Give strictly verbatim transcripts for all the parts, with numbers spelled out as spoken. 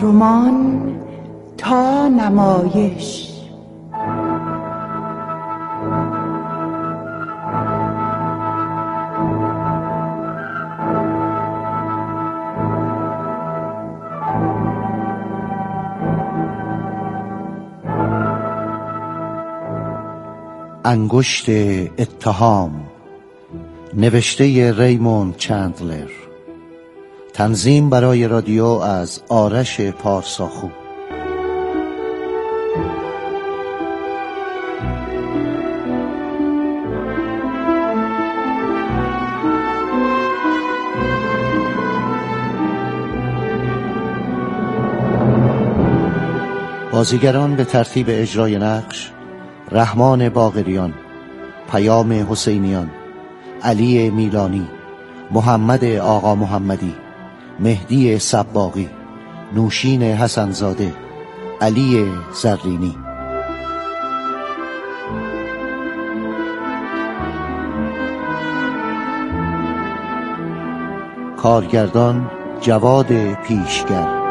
رمان تا نمایش. انگشت اتهام، نوشته ریموند چندلر، تنظیم برای رادیو از آرش پارساخو. بازیگران به ترتیب اجرای نقش: رحمان باقریان، پیام حسینیان، علی میلانی، محمد آقا محمدی، مهدی صباغی، نوشین حسنزاده، علی زرینی. کارگردان جواد پیشگر.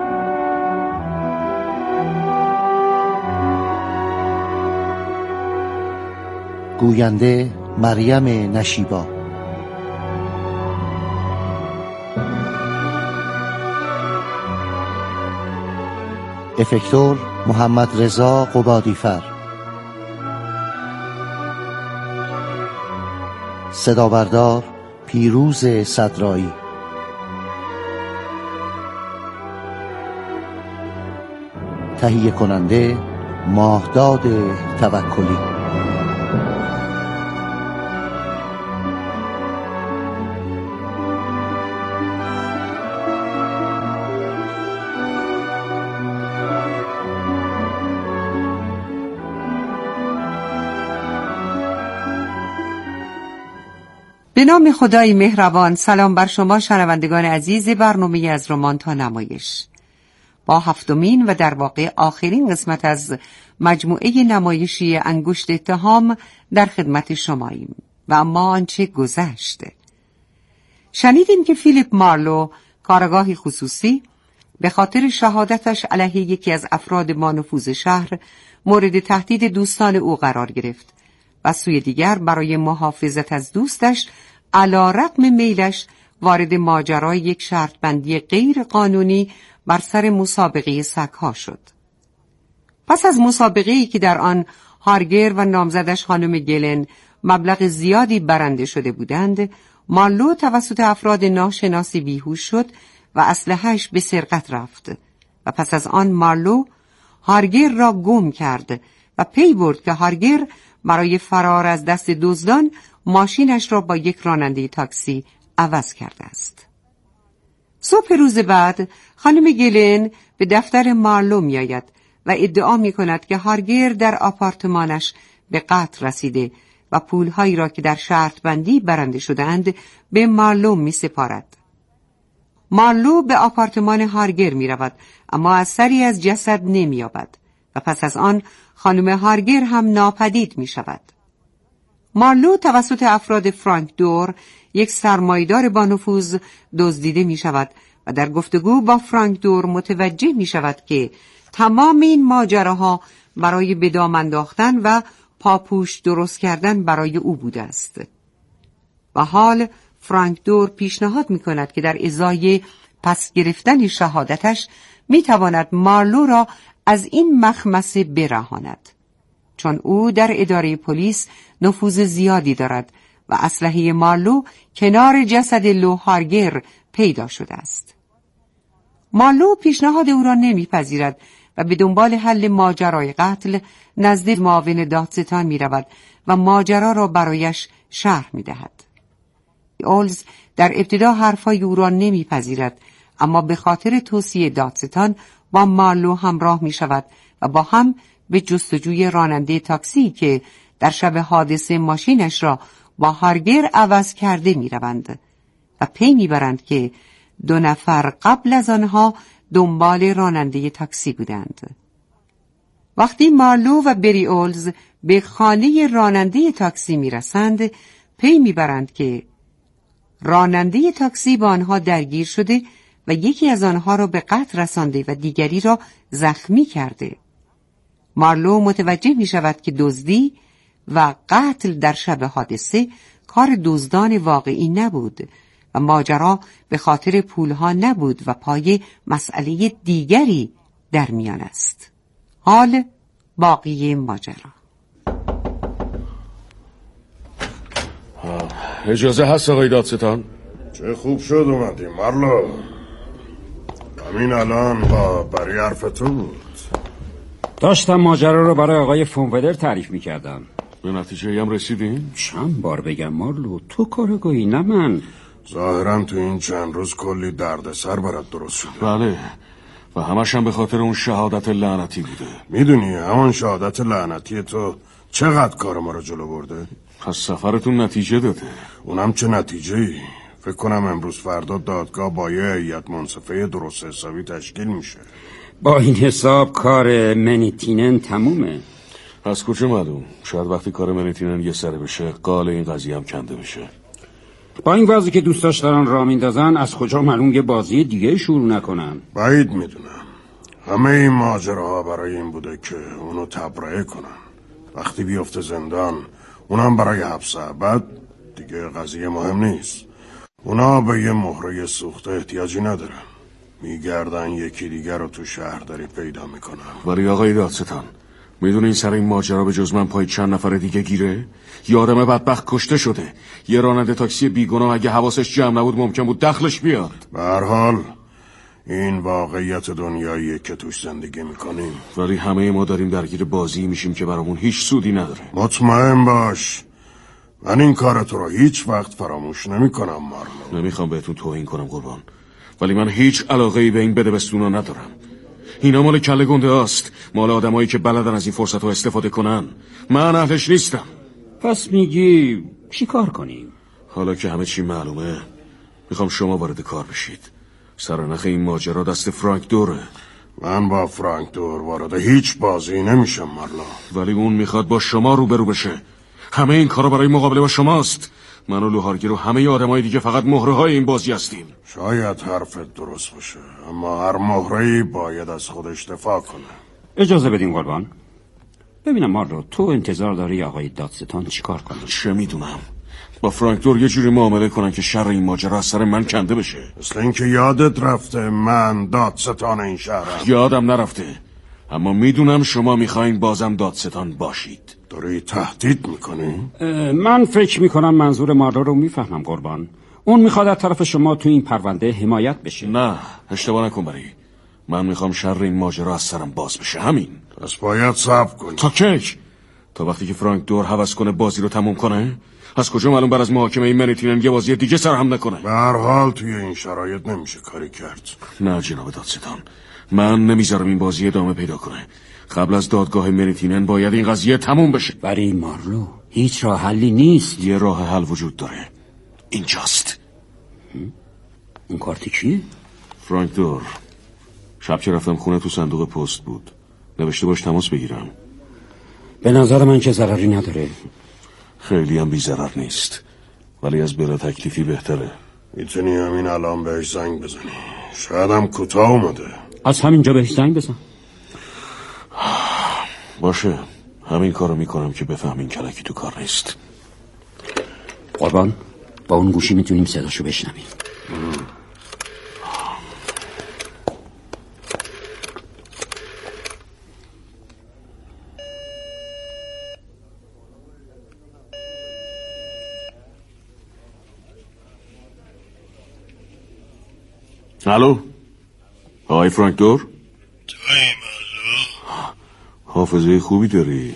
گوینده مریم نشیبا. افکتور محمد رضا قبادیفر. صدابردار پیروز صدرایی. تهیه کننده ماهداد توکلی. به نام خدای مهربان. سلام بر شما شنوندگان عزیز برنامه از رمان تا نمایش. با هفتمین و در واقع آخرین قسمت از مجموعه نمایشی انگشت اتهام در خدمت شماییم. و اما آنچه گذشته. شنیدیم که فیلیپ مارلو، کارآگاهی خصوصی، به خاطر شهادتش علیه یکی از افراد با نفوذ شهر مورد تهدید دوستان او قرار گرفت و سوی دیگر برای محافظت از دوستش علی رغم میلش وارد ماجرای یک شرط بندی غیر قانونی بر سر مسابقه سگ‌ها شد. پس از مسابقه‌ای که در آن هارگر و نامزدش خانم گلن مبلغ زیادی برنده شده بودند، مارلو توسط افراد ناشناسی بیهوش شد و اسلحه‌اش به سرقت رفت و پس از آن مارلو هارگر را گم کرد و پی برد که هارگر برای فرار از دست دزدان ماشینش را با یک راننده تاکسی عوض کرده است. صبح روز بعد خانم گلن به دفتر مارلو می آید و ادعا می کند که هارگر در آپارتمانش به قتل رسیده و پولهایی را که در شرط بندی برنده شدند به مارلو می سپارد. مارلو به آپارتمان هارگر می رود اما اثری از جسد نمی یابد و پس از آن خانم هارگر هم ناپدید می شود. مارلو توسط افراد فرانک دور، یک سرمایه‌دار با نفوذ، دزدیده می شود و در گفتگو با فرانک دور متوجه می شود که تمام این ماجراها برای به دام انداختن و پاپوش درست کردن برای او بوده است. و حال فرانک دور پیشنهاد می کند که در ازای پس گرفتن شهادتش می تواند مارلو را از این مخمسه برهاند، چون او در اداره پلیس نفوذ زیادی دارد و اسلحه مارلو کنار جسد لو هارگر پیدا شده است. مارلو پیشنهاد او را نمیپذیرد و به دنبال حل ماجرای قتل نزد معاون دادستان می رود و ماجرا را برایش شرح می دهد. اولز در ابتدا حرفای او را نمیپذیرد اما به خاطر توصیه دادستان با مارلو همراه می شود و با هم به جستجوی راننده تاکسی که در شب حادثه ماشینش را با هارگر عوض کرده می روند و پی می برند که دو نفر قبل از آنها دنبال راننده تاکسی بودند. وقتی مارلو و بری اولز به خانه راننده تاکسی می رسند، پی می برند که راننده تاکسی با آنها درگیر شده و یکی از آنها را به قتل رسانده و دیگری را زخمی کرده. مارلو متوجه می شود که دزدی و قتل در شب حادثه کار دزدان واقعی نبود و ماجرا به خاطر پولها نبود و پای مسئله دیگری در میان است. حال باقی ماجرا. اجازه هست آقای دادستان؟ چه خوب شد اومدی مارلو. همین الان با بری حرف تو بود. داشتم ماجرا رو برای آقای فونودر تعریف میکردم. به نتیجه هم رسیدین؟ چند بار بگم مارلو، تو کارگاهی نه من. ظاهرا تو این چند روز کلی دردسر برات درست شده. بله، و همش هم به خاطر اون شهادت لعنتی بوده. میدونی همون شهادت لعنتی تو چقدر کار ما رو جلو برده؟ پس سفرتون نتیجه داده. اونم چه نتیجه‌ای؟ فکر کنم امروز فردا دادگاه با یه هیئت منصفه درست حسابی تشکیل میشه. با این حساب کار منیتینن تمومه. از کجا معلوم؟ شاید وقتی کار منیتینن یه سره بشه قال این قضیه هم کنده بشه. با این وضعی که دوستاش دارن راه میندازن، از کجا معلوم یه بازی دیگه شروع نکنن؟ بعید میدونم. همه این ماجراها برای این بوده که اونو تبرئه کنن. وقتی بیفته زندان، اونم برای حبس ابد، دیگه قضیه مهم نیست. اونا به یه مهره سوخته احتیاجی ندارن. میگردن یکی دیگر رو تو شهرداری پیدا میکنن. ولی آقای دادستان، میدونین سر این ماجرا به جز من پای چند نفر دیگه گیره؟ یه آدم بدبخت کشته شده. یه راننده تاکسی بیگناه اگه حواسش جمع نبود ممکن بود دخلش بیاد. به هر حال این واقعیت دنیاییه که توش زندگی میکنیم. ولی همه ما داریم درگیر بازی میشیم که برامون هیچ سودی نداره. مطمئن باش من این کار تو رو هیچ وقت فراموش نمی کنم مارلو. نمیخوام بهتون توهین کنم قربان، ولی من هیچ علاقه‌ای به این بدبستونا ندارم. اینا مال کله گنده هاست، مال آدمایی که بلدن از این فرصت رو استفاده کنن. من اهلش نیستم. پس میگی چی کار کنیم؟ حالا که همه چی معلومه، میخوام شما وارد کار بشید. سرنخ این ماجرا دست فرانک دوره. من با فرانک دور وارد هیچ بازی نمیشم مارلو. ولی اون میخواد با شما روبرو بشه. همه این کارا برای مقابله با شماست. من و لوهارگیر و همه آدمای دیگه فقط مهره های این بازی هستیم. شاید حرفت درست باشه، اما هر مهره‌ای باید از خودش دفاع کنه. اجازه بدین قربان. ببینم مارلو، تو انتظار داری آقای دادستان چی کار کنه؟ چه میدونم، با فرانک دور یه جوری معامله کنن که شر این ماجرا از سر من کنده بشه. مثل اینکه یادت رفته من دادستان این شهرم. یادم نرفته، اما میدونم شما میخواین بازم دادستان باشید. داری تهدید میکنی؟ من فکر میکنم منظور مارلو رو میفهمم قربان. اون میخواد از طرف شما تو این پرونده حمایت بشه. نه، اشتباه نکن بری. من میخوام شر این ماجرا از سرم باز بشه، همین. پس باید صبر کنی. تا کی؟ تا وقتی که فرانک دور هوس کنه بازی رو تموم کنه؟ از کجا معلوم بر از محاکمه این منیتینن یه بازی دیگه سرهم نکنه؟ به هر حال توی این شرایط نمیشه کاری کرد. نه جناب دادستان، من نمیذارم این بازی ادامه پیدا کنه. قبل از دادگاه منیتینن باید این قضیه تموم بشه. برای مارلو هیچ راه حلی نیست. یه راه حل وجود داره، اینجاست. اون کارت کیه؟ فرانک دور. شب که رفتم خونه تو صندوق پست بود. نوشته باش تماس بگیرم. به نظر من که ضرری نداره. خیلی هم بی ضرر نیست، ولی از بلا تکلیفی بهتره. میتونی همین الان بهش زنگ بزنی. شاید هم کوتاه اومده. از همینجا بهش زنگ بزن. باشه، همین کارو میکنم که بفهم این کلکی تو کار نیست. قربان، با اون گوشی میتونیم صداشو بشنویم. الو، آقای فرانک دور؟ توی مالو؟ حافظه خوبی داری؟ این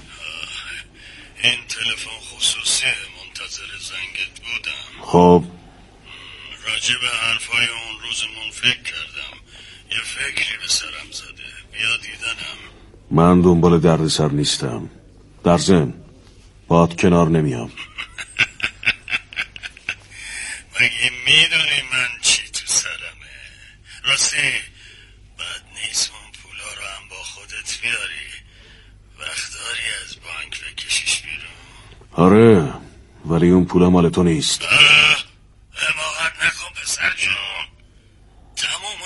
تلفن خصوصی منتظر زنگت بودم. خب راجع به حرفای اون روزمون فکر کردم. یه فکری به سرم زده. بیا دیدنم. من دنبال درد سر نیستم. در ضمن باد کنار نمیام. مگه میدونی من چی تو سرمه؟ راستی بد نیست اون پولا رو هم با خودت بیاری. وقت داری از بانک بکشیش بیرون. آره، ولی اون پولا مال تو نیست. حماقت نکن پسر جون. تموم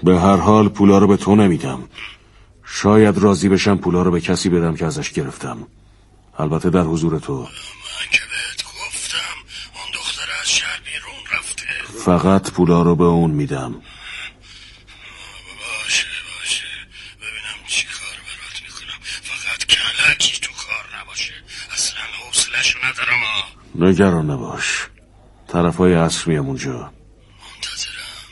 به هر حال پولا رو به تو نمیدم. شاید راضی بشم پولا رو به کسی بدم که ازش گرفتم، البته در حضور تو. من که بهت گفتم اون دختر از شهر بیرون رفته. فقط پولا رو به اون میدم. باشه باشه، ببینم چی کار برات میکنم. فقط کلکی تو کار نباشه، اصلا حوصله‌شو ندارم. ها نگران نباش، طرفای عصر میام اونجا. منتظرم.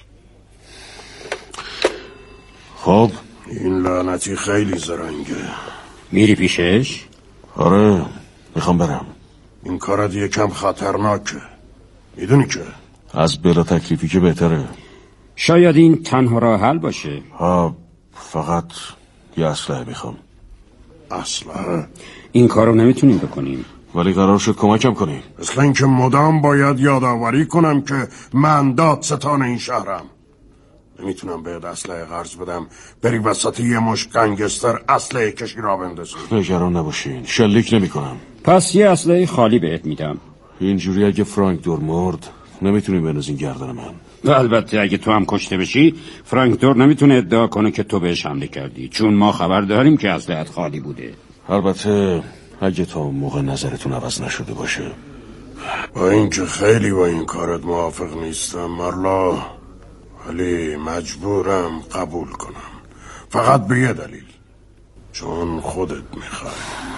خب این لعنتی خیلی زرنگه. میری پیشش؟ آره میخوام برم. این کارت یکم خطرناکه، میدونی که؟ از بلا تکلیفی که بهتره. شاید این تنها راه حل باشه. ها فقط یه اسلحه میخوام. اسلحه؟ این کارو نمیتونیم بکنیم. ولی قرار شد کمکم کنی. مثل اینکه مدام باید یادآوری کنم که من دادستان این شهرم. نمیتونم بهت اسلحه قرض بدم بری وسط یه مش گنگستر اسلحه کشی را بندازی. نگران نباشین، شلیک نمی کنم. پس یه اسلحه خالی بهت میدم. اینجوری اگه فرانک دور مرد نمیتونیم بنازین گردن من. البته اگه تو هم کشته بشی فرانک دور نمیتونه ادعا کنه که تو بهش حمله کردی، چون ما خبر داریم که اسلحه‌ات خالی بوده. البته اگه تا اون موقع نظرتون عوض نشده باشه. با اینکه خیلی با این کارت موافق نیستم مارلا، ولی مجبورم قبول کنم، فقط به یه دلیل، چون خودت میخوای.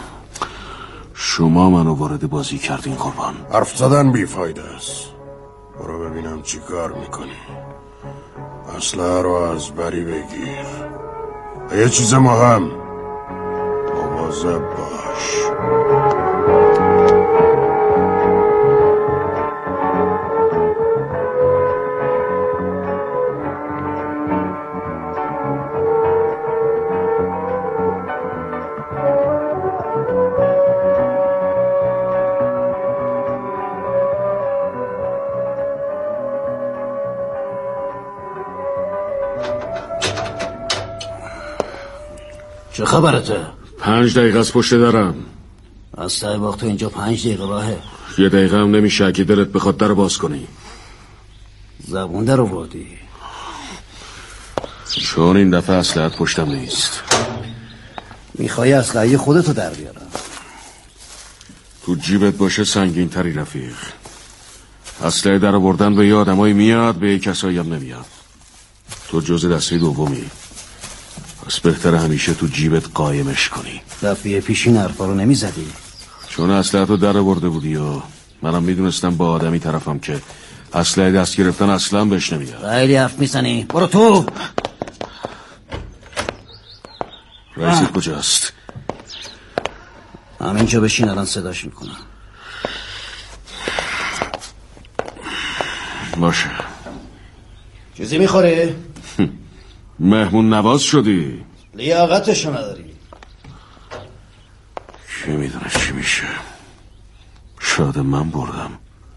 شما منو وارد بازی کردین قربان. حرف زدن بیفایده است. برو ببینم چی کار میکنی. اسلحه رو از بری بگیر و یه چیز مهم، مواظب باش. چه خبرته؟ پنج دقیقه از پشت درم. از ته باغ تو اینجا پنج دقیقه راهه. یه دقیقه هم نمیشه اگه دلت بخواد در باز کنی. زبون در آوردی. چون این دفعه اسلحه‌ات پشتم نیست. میخوای اسلحه خودتو در بیارم؟ تو جیبت باشه سنگین تری رفیق. اسلحه در آوردن به یه آدمایی میاد، به یه کسایی هم نمیاد. تو جز دسته دومی، پس بهتره همیشه تو جیبت قایمش کنی. دفعه پیشین حرفا رو نمیزدی؟ چون اسلحه تو در آورده بودی و منم میدونستم با آدمی طرفم که اسلحه دست گرفتن اصلا بهش نمیاد. خیلی حرف میزنی، برو تو. رئیست کجاست؟ همینجا بشین، الان صداش میکنم. باشه. چیزی میخوری؟ مهمون نواز شدی؟ لیاقتشو نداری. کی میدونه چی میشه. شاید من بردم.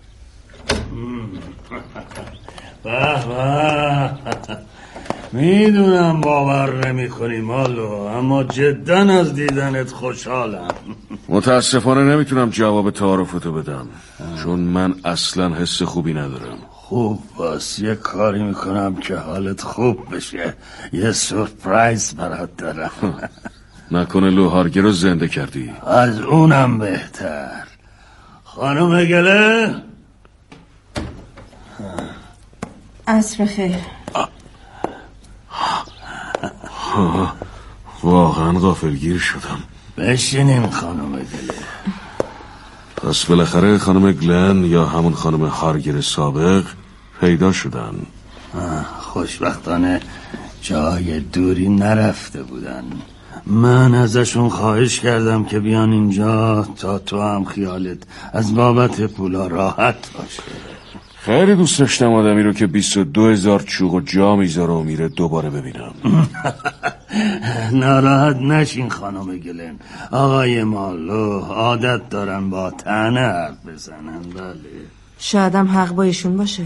به به، میدونم باور نمی کنی مالو، اما جدا از دیدنت خوشحالم. متاسفانه نمیتونم جواب تعارفتو بدم، چون من اصلا حس خوبی ندارم. خوب باس، یه کاری میکنم که حالت خوب بشه. یه سورپرایز برات دارم. نکنه لوهارگی رو زنده کردی؟ از اونم بهتر. خانم گله، عصر خیر. واقعا غافلگیر شدم. بشینیم خانم گله. پس بالاخره خانم گلن یا همون خانم هارگر سابق پیدا شدن. خوشبختانه جای دوری نرفته بودن. من ازشون خواهش کردم که بیان اینجا تا تو هم خیالت از بابت پولا راحت باشه. خیلی دوست داشتم آدمی رو که بیست و دو هزار چوغ و جا میذاره و میره دوباره ببینم. ناراحت نشین خانم گلن. آقای مالو عادت دارن با تنه حرف بزنن. بله شاید هم حق با ایشون باشه.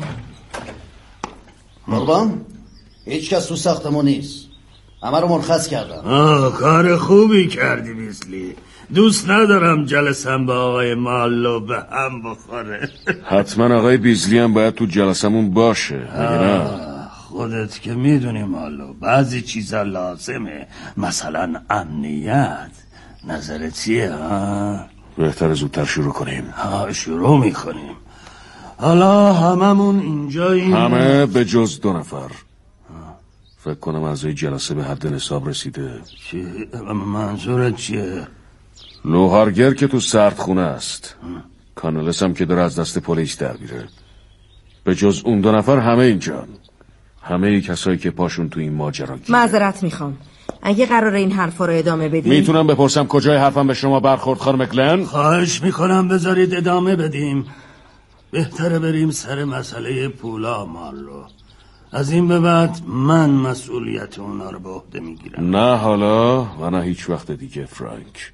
قربان، هیچ کس تو ساختمون نیست، همه رو مرخص کردم. آه کار خوبی کردی بیسلی. دوست ندارم جلسم با آقای مالو به هم بخوره. حتما آقای بیزلی هم باید تو جلسمون باشه، مگه نه؟ خودت که میدونی مالو بعضی چیزا لازمه، مثلا امنیت. نظرت چیه ها؟ بهتره زودتر شروع کنیم. ها شروع میکنیم. حالا هممون اینجاییم، همه به جز دو نفر. فکر کنم اعضای جلسه به حد نصاب رسیده. چی؟ منظورت چیه؟ لوهارگر که تو سردخونه است، کانالس هم که داره از دست پلیس در میره. به جز اون دو نفر همه اینجان، همه ای کسایی که پاشون تو این ماجرا گیره. معذرت میخوام، اگه قراره این حرفا رو ادامه بدیم میتونم بپرسم کجای حرفم به شما برخورد خانم گلن؟ خواهش میکنم بذارید ادامه بدیم. بهتره بریم سر مسئله پولا مالو. از این به بعد من مسئولیت اونا رو به عهده میگیرم. نه حالا و نه هیچ وقت دیگه فرانک.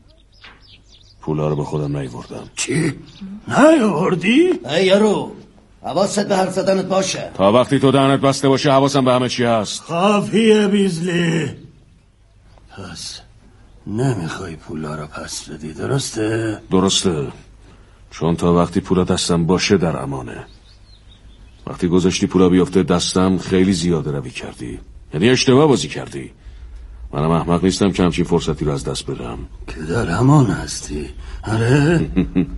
پولا رو به خودم نیوردم. چی؟ نیوردی؟ ای یارو حواست به حرف زدنت باشه. تا وقتی تو دهنت بسته باشه حواسم به همه چی هست. خافیه بیزلی. پس نمیخوای پولا رو پس بدی، درسته؟ درسته، چون تا وقتی پولا دستم باشه در امانه. وقتی گذاشتی پولا بیفته دستم خیلی زیاده روی کردی، یعنی اشتباه بازی کردی. منم احمق نیستم که همچین فرصتی رو از دست بدم. که در امان هستی، آره؟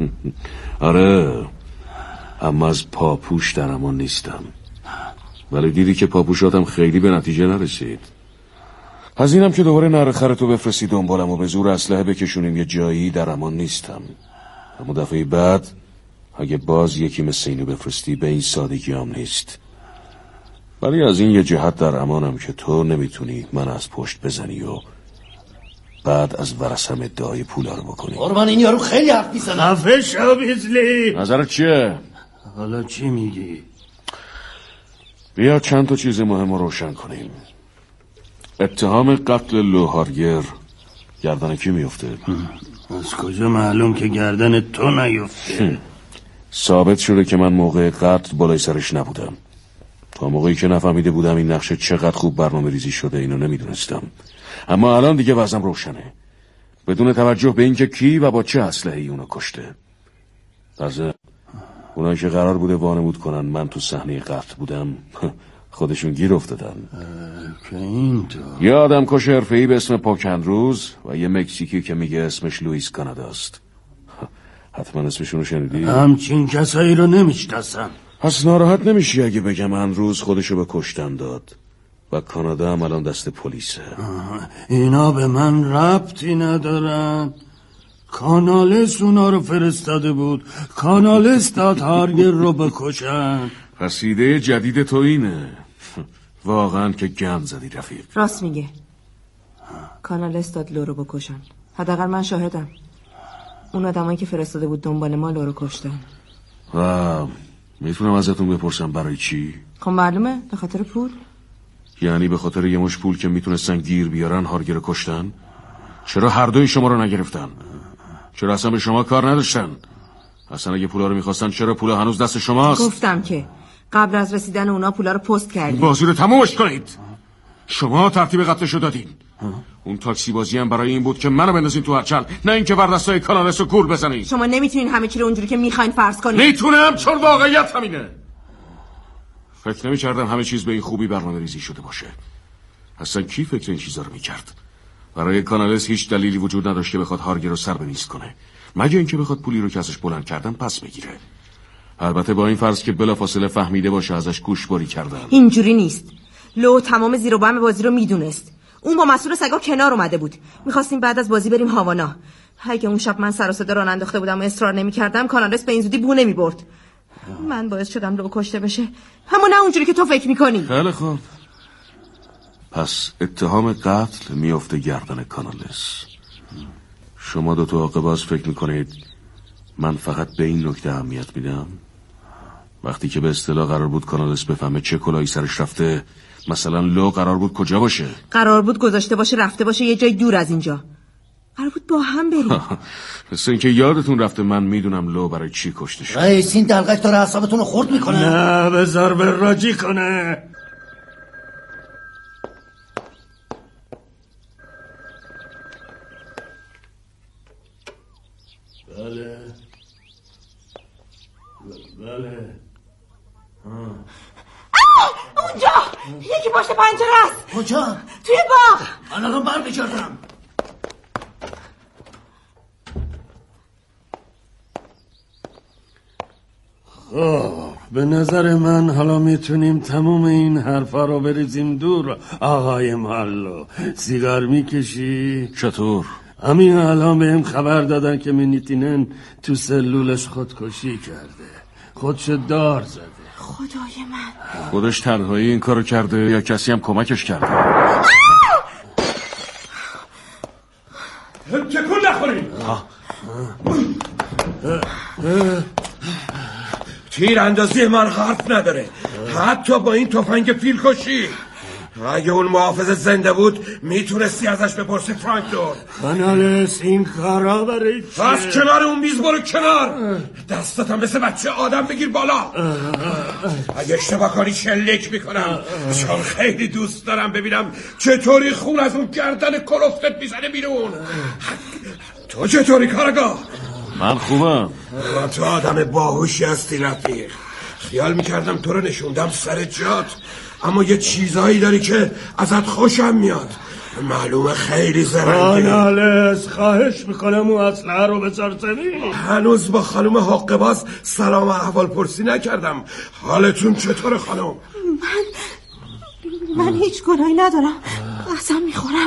آره، اما از پاپوش در امان نیستم. ولی دیدی که پاپوشاتم خیلی به نتیجه نرسید. از اینم که دوباره نره خرتو بفرستی دنبالم و به زور اسلحه بکشونیم یه جایی در امان نیستم. اما دفعه بعد اگه باز یکی مثل اینو بفرستی به این سادگی هم نیست. ولی از این یه جهت در امانم که تو نمیتونی من از پشت بزنی و بعد از ورثم ادعای پولا رو بکنی. قربان این یارو خیلی حرف میزنه. خفه شو بیزلی. نظرت چیه؟ حالا چی میگی؟ بیا چند تا چیز مهم رو روشن کنیم. اتهام قتل لوهارگر گردن کی میفته؟ از کجا معلوم که گردن تو نیفته؟ ثابت شده که من موقع قتل بالای سرش نبودم. تا موقعی که نفهمیده بودم این نقشه چقدر خوب برنامه ریزی شده اینو نمیدونستم. اما الان دیگه وضعم روشنه، بدون توجه به اینکه کی و با چه اسلحه‌ای اونو کشته. تازه اونایی که قرار بوده وانمود کنن من تو صحنه قتل بودم خودشون گیر افتادن. که اینطور یه آدم کش حرفه‌ای به اسم پاکندروز و یه مکزیکی که میگه اسمش لوئیس کاناداست. حتما اسمشونو شنیدی؟ همچین کسایی رو نمیشناسم. پس ناراحت نمیشی اگه بگم اندروز خودشو به کشتن داد و کانادا هم الان دست پلیسه. اینا به من ربطی ندارن. کانالس اونا رو فرستاده بود، کانالس داد هارگر رو بکشن. پس ایده جدید تو اینه. واقعا که گند زدی رفیق. راست میگه، کانالس داد لو رو بکشن. حداقل من شاهدم. اون آدمایی که فرستاده بود دنبال ما لو رو کشتن. و میتونم ازتون بپرسم برای چی؟ خب معلومه، به خاطر پول. یعنی به خاطر یه مش پول که میتونستن گیر بیارن هارگر رو کشتن؟ چرا هر دوی شما رو نگرفتن؟ چرا اصلا به شما کار نداشتن؟ اصلا اگه پولا رو میخواستن چرا پولا هنوز دست شماست؟ گفتم که قبل از رسیدن اونا پولا رو پست کردیم. بازی رو تمومش کنید. شما ترتیب قتلشو دادین. اون تاکسی بازی هم برای این بود که منو بندازین تو هرچل، نه اینکه بر دستای کانالس رو گول بزنین. شما نمیتونین همه چی رو اونجوری که میخواین فرض کنین. میتونم، چون واقعیت همینه. فکر نمی‌کردم همه چیز به این خوبی برنامه ریزی شده باشه. اصلا کی فکر این چیزا رو میکرد؟ برای کانالس هیچ دلیلی وجود نداشت که بخواد هارگر رو سر به میز کنه، مگه اینکه بخواد پولی رو که ازش بلند کردن پس بگیره. البته با این فرض که بلافاصله فهمیده باشه ازش گوشبری کردن. اینجوری نیست. لو تمام زیر و بم بازی رو میدونست. اون با مسئول سگا کنار اومده بود. میخواستیم بعد از بازی بریم هاوانا. اگه اون شب من سر و صدا راه انداخته بودم و اصرار نمیکردم کانالس به این زودی بو نمیبرد. من باعث شدم لو کشته بشه، اما نه اونجوری که تو فکر میکنی. خیلی خوب، پس اتهام قتل میفته گردن کانالس. شما دو تا عاقباز فکر میکنید من فقط به این نکته اهمیت میدم؟ وقتی که به اصطلاح قرار بود کانالس بفهمه چه کلاهی سرش رفته، مثلا لو قرار بود کجا باشه؟ قرار بود گذاشته باشه رفته باشه یه جای دور از اینجا. قرار بود با هم بریم. مثل اینکه یادتون رفته من میدونم لو برای چی کشته شد. رئیس این دلقک داره حسابتون رو خورد میکنه. نه بذار به راجی کنه. بله بله. اونجا یکی پشت پنجره است. کجا؟ توی باغ. من الان برمیگردم. خب به نظر من حالا میتونیم تموم این حرفا رو بریزیم دور. آقای مالو سیگار میکشی؟ چطور؟ همین الان بهم خبر دادن که مینیتینن تو سلولش خودکشی کرده، خودشو دار زده. خدای من. خودش تنهایی این کارو کرده یا کسی هم کمکش کرده؟ تکون نخورین. تیر اندازی من حرف نداره، حتی با این تفنگ فیلکشی. اگه اون محافظ زنده بود میتونستی ازش بپرسی فرانک دور. خانالس این کارا برای چیه؟ از کنار اون میز برو کنار. دستاتم مثل بچه آدم بگیر بالا. اگه اشتباه کنی شلیک میکنم، چون خیلی دوست دارم ببینم چطوری خون از اون گردن کلفتت میزنه بیرون. تو چطوری کارگاه؟ من خوبم. تو آدم باهوشی هستی رفیق. خیال میکردم تو رو نشوندم سر جات، اما یه چیزایی داری که ازت خوشم میاد. معلومه خیلی زرنگی. آنالس خواهش میکنم اون اسلحه رو بذار زمین. هنوز با خانم حقه باز سلام و احوال پرسی نکردم. حالتون چطور خانم؟ من من هیچ گناهی ندارم، قسم میخورم.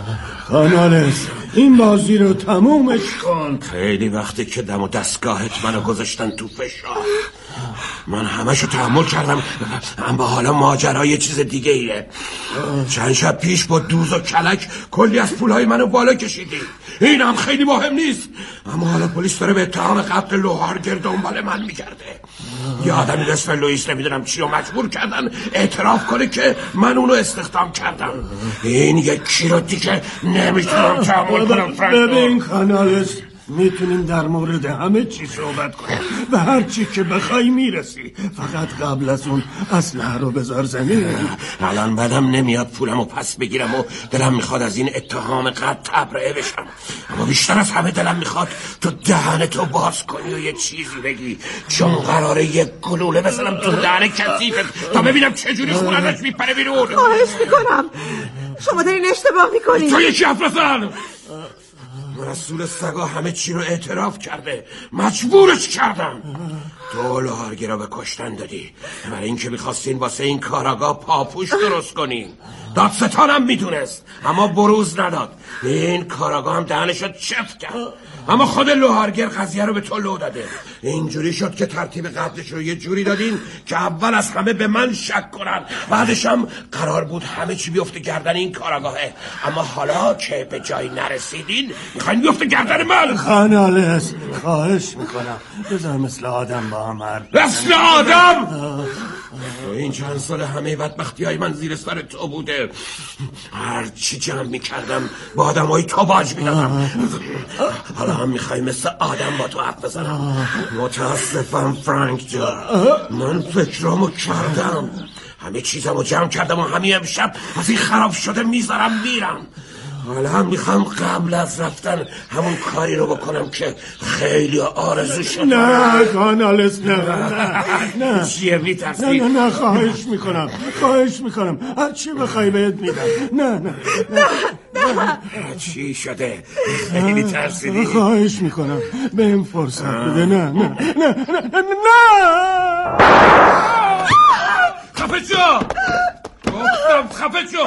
آنالس این بازی رو تمومش کن. خیلی وقتی که دم و دستگاهت منو گذاشتن تو فشار. من همشو تحمل کردم، اما حالا ماجرا یه چیز دیگه ایه. چند شب پیش با دوز و کلک کلی از پولهای منو بالا کشیدی. این هم خیلی مهم نیست، اما حالا پلیس داره به اتهام قتل لوهارگر دنبال من میگرده. یه آدمی نصف لوئیس نمیدونم چی رو مجبور کردن اعتراف کنه که من اونو استخدام کردم. این یکی رو دیگه نمیتونم تحمل کنم. ببین کانالس، میتونیم در مورد همه چی صحبت کنیم، به هر چی که بخوای میرسی، فقط قبل از اون اسلحه رو بذار زمین. الان بعدم نمیاد پولمو پس بگیرم و دلم میخواد از این اتهام قتل تبرئه بشم، اما بیشتر از همه دلم میخواد تو دهنتو باز کنی و یه چیزی بگی، چون قراره یه گلوله بزنم تو دهن کثیفت تا ببینم چجوری خون ازش میپره بیرون. خواهش میکنم، شما دارین اشتباه میکنین. تو یکی حرف نزن. رسول سگا همه چی رو اعتراف کرده، مجبورش کردم. تو لوهارگر رو به کشتن دادی برای اینکه میخواستین واسه این کاراگاه پاپوش درست کنین. دادستانم میدونست اما بروز نداد. این کاراگاه هم دهنشو چفت کرد، اما خود لوهارگر قضیه رو به تو لو داده. اینجوری شد که ترتیب قتلش رو یه جوری دادین که اول از همه به من شک کنن، بعدش هم قرار بود همه چی بیفته گردن این کاراگاهه، اما حالا که به جایی نرسیدین میخواین بیفته گردن من. خانالس خواهش میکنم بذار مثل آدم با هم حرف مثل آدم؟ تو این چند سال همه بدبختی های من زیر سر تو بوده. هر چی جمع میکردم با آدم های تو باج میدادم، حالا هم میخوای مثل آدم با تو حرف بزنم. متاسفم فرانک جان، من فکرامو کردم، همه چیزمو جمع کردم و همین امشب از این خراب شده میذارم میرم. حالا هم میخوام قبل از رفتن همون کاری رو بکنم که خیلی آرزو شده. نه کانالس نه نه چیه میترسی؟ نه نه نه خواهش میکنم خواهش میکنم هر چی بخوای بهت میدم. نه نه نه نه چی شده؟ خیلی ترسیدی؟ خواهش میکنم بهم فرصت بده. نه نه نه نه نه خفه شو! گفتم خفه شو!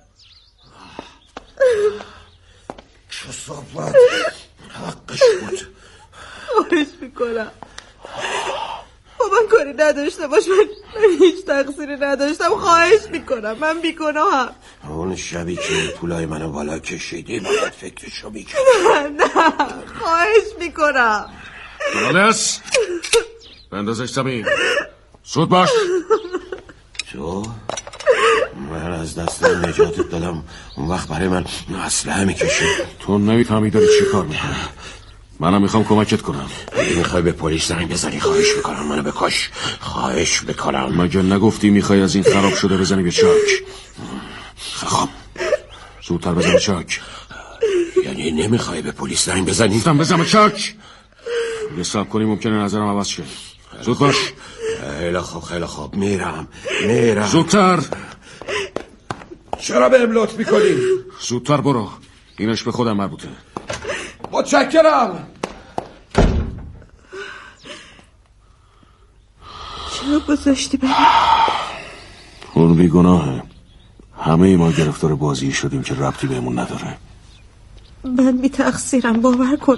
کثافت حقش بود. خواهش میکنم با من کاری نداشته باش، من, من هیچ تقصیری نداشتم. خواهش میکنم، من بیگناهم. اون شبی که پولای منو بالا کشیدی باید فکرشو میکنم. نه نه خواهش میکنم. کانالس بندازش زمین، زود باش. تو من از دست نجاتت دادم، اون وقت برای من اسلحه میکشی. تو نمیفهمی داری چی کار میکنی. منم میخوام کمکت کنم. اگه میخوای به پلیس زنگ بزنی خواهش میکنم منو بکش. خواهش میکنم. مگه نگفتی میخوای از این خراب شده بزنی به چاک؟ خب زودتر بزن به چاک. یعنی نمیخوای به پلیس زنگ بزنی؟ گفتم بزن به چاک. یه صبر کنی ممکنه نظرم عوض شه. زود باش. خیلی خوب خیلی خوب میرم میرم. زودتر. چرا به لطف میکنی؟ زودتر برو، اینش به خودم مربوطه. متشکرم. چرا گذاشتی برم؟ اون بیگناهه. همه ما گرفتار بازی شدیم که ربطی بهمون نداره. من بی تقصیرم، باور کن.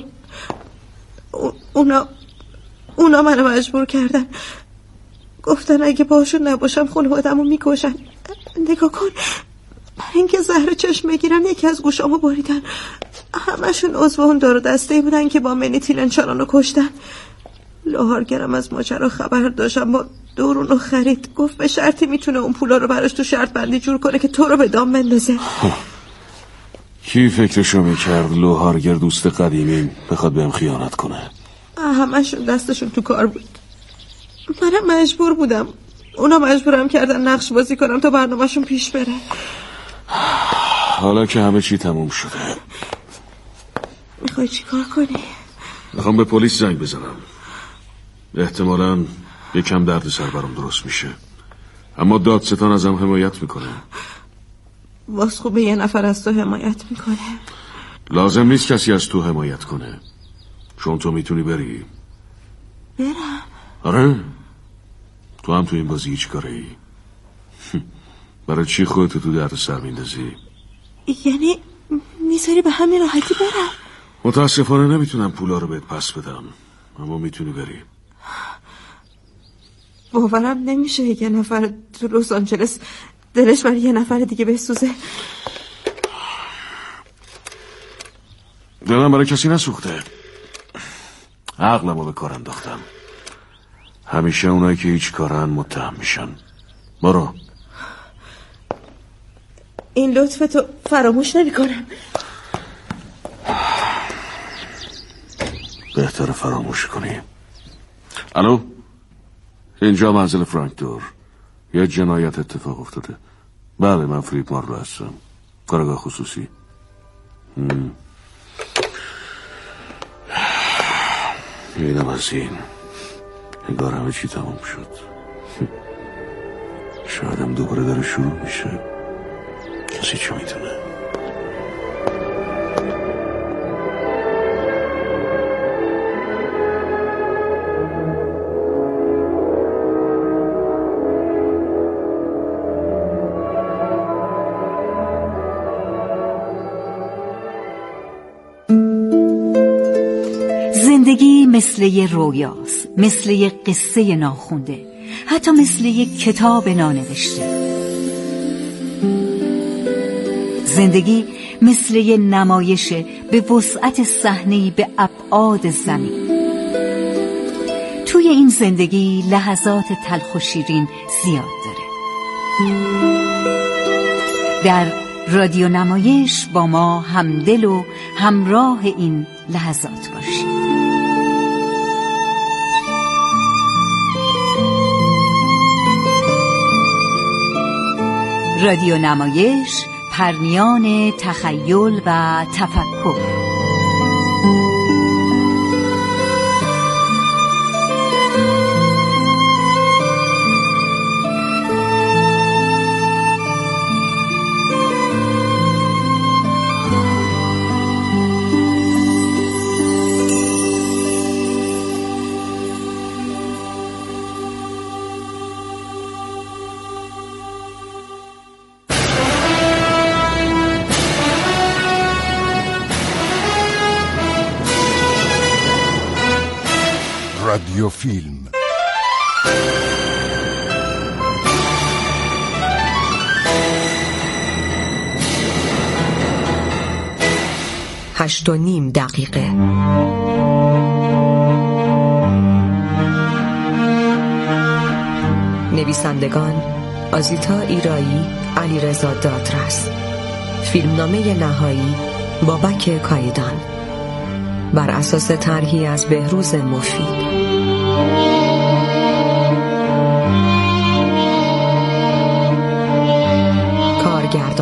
اونا اونا منو مجبور کردن. گفتن اگه باشون نباشم خانوادمو میکشن. نگاه کن، برای اینکه زهر چشم بگیرن یکی از گوشامو بریدن. همشون عضو اون دار و دسته‌ای بودن که با منی تیلنچارانو کشتن. لوهارگرم از ماجرا خبر داشتم، با دورونو خرید. گفت به شرطی میتونه اون پولا رو براش تو شرط بندی جور کنه که تو رو به دام بندازه. کی فکرشو میکرد لوهارگر دوست قدیمیم بخواد بهم خیانت کنه؟ همشون دستشون تو کار بود. منم مجبور بودم. اونا مجبورم کردن نقش بازی کنم تا برنامه‌شون پیش بره. حالا که همه چی تموم شده، میخوای چی کار کنی؟ میخوام به پلیس زنگ بزنم. احتمالاً یکم درد سر برام درست میشه، اما دادستان ازم حمایت میکنه. باز خوبه یه نفر از تو حمایت میکنه. لازم نیست کسی از تو حمایت کنه، چون تو میتونی بری. برم؟ آره، تو هم تو این بازی هیچ کاره ای. برای چی خودتو تو درد سر میندازی؟ یعنی میذاری به همین راحتی برم؟ متاسفانه نمیتونم پولا رو بهت پس بدم، اما میتونی بری. باورم نمیشه یه نفر تو لس آنجلس دلش برای یه نفر دیگه بسوزه. دلم برای کسی نسوخته، عقلمو به کار انداختم. همیشه اونایی که هیچ کارن متهم میشن. برو. این لطفتو فراموش نمی کنم. بهتره فراموش کنی. الو، اینجا منزل فرانک دور. یه جنایت اتفاق افتاده. بله، من فریب مارلو هستم، کارگاه خصوصی. هم. اینم از این. انگار همه چی تمام شد. شایدم دوباره داره شروع میشه. کسی چه میتونه. زندگی مثل یه رویاست، مثل یه قصه ناخونده، حتی مثل یه کتاب نانوشته. زندگی مثل یه نمایشه به وسعت صحنه‌ای به ابعاد زمین. توی این زندگی لحظات تلخ و شیرین زیاد داره. در رادیو نمایش با ما همدل و همراه این لحظات باشید. رادیو نمایش، پرمیان تخیل و تفکر. رادیو فیلم هشت و نیم دقیقه. نویسندگان آزیتا ایرایی، علیرضا دادرس. فیلمنامه نهایی بابک کایدان، بر اساس طرحی از بهروز مفید. کارگردان